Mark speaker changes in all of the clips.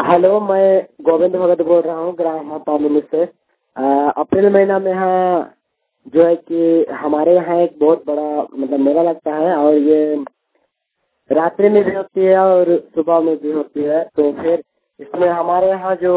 Speaker 1: Hello, मैं गोविंद भगत बोल रहा हूँ ग्राम पामुनी से। अप्रैल महीना में यहाँ जो है कि हमारे यहाँ एक बहुत बड़ा मतलब मेला लगता है और ये रात्रि में भी होती है और सुबह में भी होती है। तो फिर इसमें हमारे यहाँ जो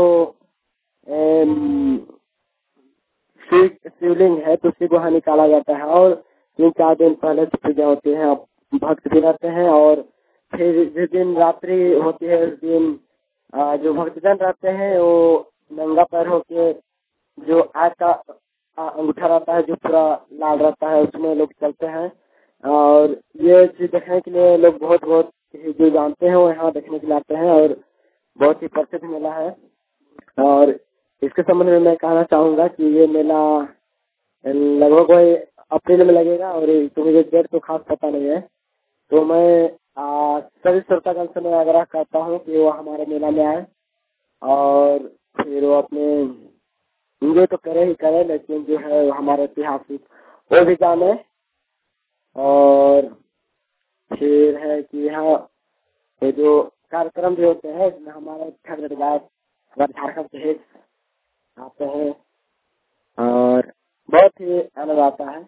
Speaker 1: शिवलिंग है तो उसी को यहाँ निकाला जाता है और 3-4 दिन पहले से पूजा होती है। भक्त भी रहते हैं और फिर जिस दिन रात्रि होती है उस दिन जो भक्तजन रहते हैं वो नंगा पैर होके जो आग का अंगूठा रहता है जो पूरा लाल रहता है उसमें लोग चलते हैं। और ये चीज देखने के लिए लोग बहुत बहुत जो जानते हैं वो यहाँ देखने के लिए आते हैं और बहुत ही प्रसिद्ध मेला है। और इसके संबंध में मैं कहना चाहूंगा कि ये मेला लगभग वही अप्रैल में लगेगा और तो मुझे डेट तो खास पता नहीं है। तो मैं सभी श्रोतागण से मैं आग्रह करता हूँ कि वो हमारे मेला में आए और फिर वो अपने एंजॉय तो करे ही करे लेकिन जो है वो हमारे ऐतिहासिक वो भी जाने। और फिर है कि यहाँ ये जो कार्यक्रम भी होते हैं इसमें हमारे फेवरेट गायक हमारे झारखंड से हिट आते हैं और बहुत ही आनंद आता है।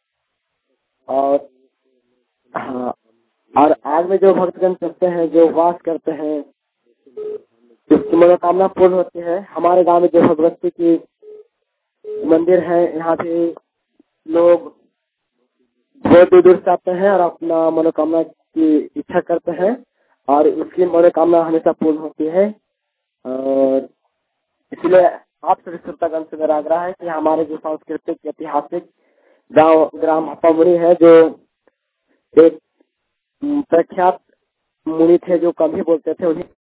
Speaker 1: और हाँ, और आग में जो भक्तगण चलते हैं जो वास करते हैं जिसकी मनोकामना पूर्ण होती है। हमारे गांव में जो भगवती की मंदिर है यहाँ पे लोग बहुत दूर दूर से आते हैं और अपना मनोकामना की इच्छा करते हैं और उसकी मनोकामना हमेशा पूर्ण होती है। और इसलिए आप सभी श्रोतागण से मेरा आग्रह है कि हमारे जो सांस्कृतिक ऐतिहासिक गांव ग्राम पामुनी है जो एक प्रख्यात मुनि थे जो कम ही बोलते थे उन्हीं